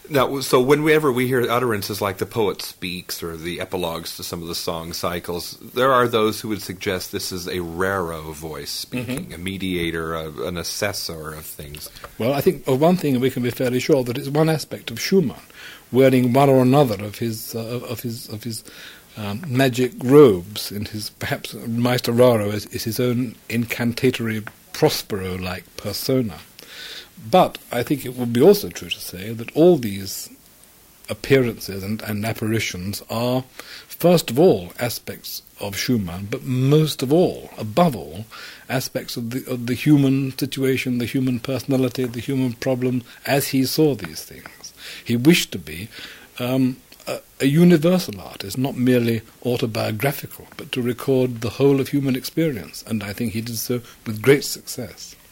Now, so whenever we hear utterances like the poet speaks or the epilogues to some of the song cycles, there are those who would suggest this is a raro voice speaking, a mediator, an assessor of things. Well, I think of one thing we can be fairly sure, that it's one aspect of Schumann wearing one or another of his magic robes, in his, perhaps Meister Raro is his own incantatory Prospero-like persona. But I think it would be also true to say that all these appearances and apparitions are, first of all, aspects of Schumann, but most of all, above all, aspects of the human situation, the human personality, the human problem, as he saw these things. He wished to be a universal artist, not merely autobiographical, but to record the whole of human experience, and I think he did so with great success.